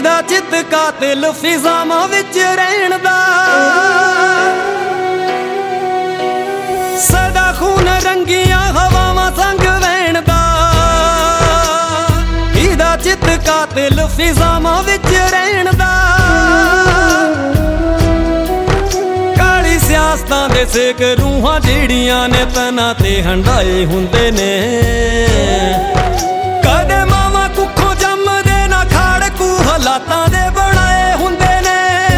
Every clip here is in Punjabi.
ਇਹਦਾ ਚਿੱਤ ਕਾਤਿਲ ਫਿਜ਼ਾਵਾਂ ਵਿੱਚ ਰਹਿਣ ਦਾ, ਸਦਾ ਖੂਨ ਰੰਗੀਆਂ ਹਵਾਵਾਂ ਸੰਗ ਵਹਿਣ ਦਾ। ਇਹਦਾ ਚਿੱਤ ਕਾਤਿਲ ਫਿਜ਼ਾਵਾਂ ਵਿੱਚ ਰਹਿਣ ਦਾ, ਕਾਲੀ ਸਿਆਸਤਾਂ ਦੇ ਸੇਕ ਰੂਹਾਂ ਜਿਹੜੀਆਂ ਨੇ ਤਨਾਂ ਤੇ ਹੰਡਾਏ ਹੁੰਦੇ ਨੇ। ਕਦੇ ਮਾਵਾਂ ਕੁੱਖੋਂ ਜੰਮਦੇ ਨਾ ਖਾੜਕੂ ਹਾਲਾਤਾਂ ਦੇ ਬਣਾਏ ਹੁੰਦੇ ਨੇ।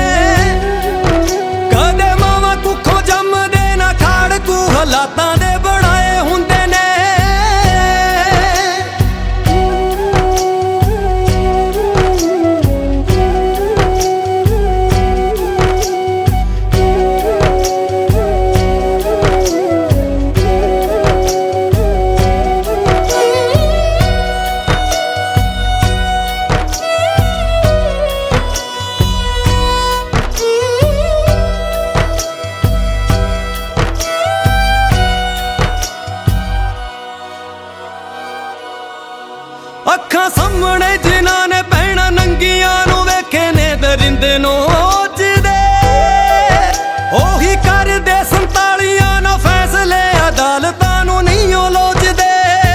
ਕਦੇ ਮਾਵਾਂ ਕੁੱਖੋਂ ਜੰਮਦੇ ਨਾ ਖਾੜਕੂ ਹਾਲਾਤਾਂ ਦੇ ਬਣਾਏ ਹੁੰਦੇ ਨੇ। ਅੱਖਾਂ ਸਾਹਮਣੇ ਜਿਨ੍ਹਾਂ ਨੇ ਭੈਣਾਂ ਨੰਗੀਆਂ ਨੂੰ ਵੇਖੇ ਨੇ ਦਰਿੰਦੇ ਨੋਚਦੇ, ਉਹੀ ਕਰਦੇ 47 ਨਾ ਫੈਸਲੇ ਅਦਾਲਤਾਂ ਨੂੰ ਨਹੀਂ ਉਹ ਲੋਚਦੇ।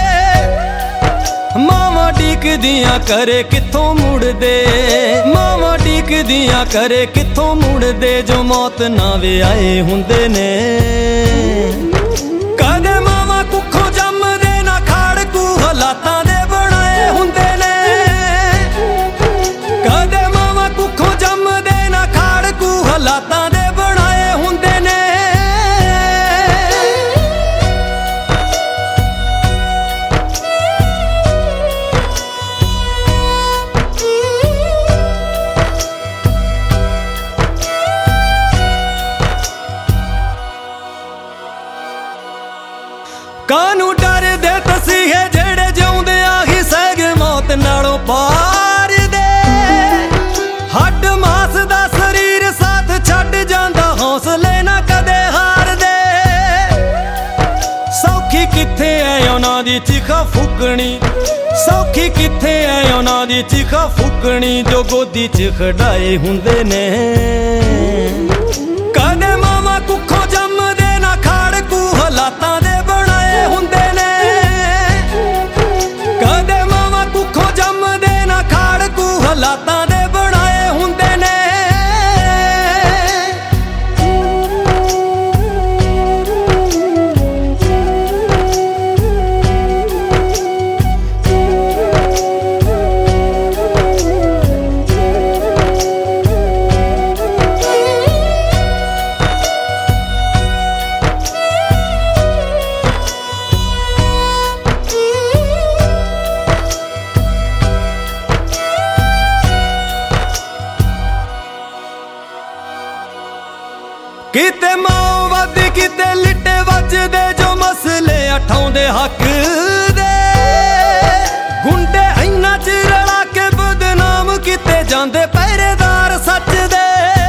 ਮਾਵਾਂ ਡੀਕਦੀਆਂ ਕਰੇ ਕਿੱਥੋਂ ਮੁੜਦੇ, ਮਾਵਾਂ ਡੀਕਦੀਆਂ ਕਰੇ ਕਿੱਥੋਂ ਮੁੜਦੇ, ਜੋ ਮੌਤ ਨਾ ਵਿਆਹੇ ਹੁੰਦੇ ਨੇ। ਕਦੇ ਮਾਵਾਂ ਕੁੱਖੋਂ ਜੰਮਦੇ ਨਾ ਖਾੜਕੂ ਹਾਲਾਤਾਂ ਦੇ ਬਣਾਏ ਹੁੰਦੇ ਨੇ। ਕਦੇ ਮਾਵਾਂ ਕੁੱਖੋਂ ਜੰਮਦੇ ਨਾ ਖਾੜਕੂ ਹਾਲਾਤਾਂ ਦੇ ਬਣਾਏ ਹੁੰਦੇ ਨੇ। ਕਾਹਨੂੰ ਡਰਦੇ ਤਸੀਹੇ ਜਿਹੜੇ ਜਿਉਂਦਿਆਂ ਹੀ ਸਹਿ ਮੌਤ ਨਾਲੋਂ ਪਾਰ ਦੇ। ਹੱਡ ਮਾਸ ਦਾ ਸਰੀਰ ਸਾਥ ਛੱਡ ਜਾਂਦਾ, ਹੌਸਲੇ ਨਾ ਕਦੇ ਹਾਰਦੇ। ਸੌਖੀ ਕਿੱਥੇ ਐ ਉਹਨਾਂ ਦੀ ਚਿਖਾ ਫੂਕਣੀ, ਸੌਖੀ ਕਿੱਥੇ ਐ ਉਹਨਾਂ ਦੀ ਚਿਖਾ ਫੂਕਣੀ, ਜੋ ਗੋਦੀ 'ਚ ਖੜਾਏ ਹੁੰਦੇ ਨੇ। ਕਦੇ ਮਾਵਾਂ ਕੁੱਖੋਂ ਜੰਮਦੇ ਨਾ ਖਾੜਕੂ ਹਾਲਾਤਾਂ ਦੇ ਬਣਾਏ ਹੁੰਦੇ ਨੇ। ਕਦੇ ਮਾਵਾਂ ਕੁੱਖੋਂ ਜੰਮਦੇ ਨਾ ਖਾੜਕੂ ਹਾਲਾਤਾਂ ਦੇ ਬਣਾਏ ਹੁੰਦੇ ਨੇ। ਕਿਤੇ ਮਾਓਵਾਦੀ ਕਿਤੇ ਲਿੱਟੇ ਵੱਜਦੇ, ਜੋ ਮਸਲੇ ਉਠਾਉਂਦੇ ਹੱਕ ਦੇ। ਗੁੰਡੇ ਇੰਨਾ ਚਿਰ ਰਲਾ ਕੇ ਬਦਨਾਮ ਕੀਤੇ ਜਾਂਦੇ, ਪਹਿਰੇਦਾਰ ਸੱਚ ਦੇ।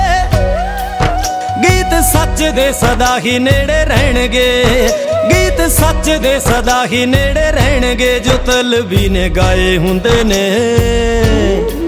ਗੀਤ ਸੱਚ ਦੇ ਸਦਾ ਹੀ ਨੇੜੇ ਰਹਿਣਗੇ, ਗੀਤ ਸੱਚ ਦੇ ਸਦਾ ਹੀ ਨੇੜੇ ਰਹਿਣਗੇ, ਜੋ ਤਲਬੀ ਨੇ ਗਾਏ ਹੁੰਦੇ ਨੇ।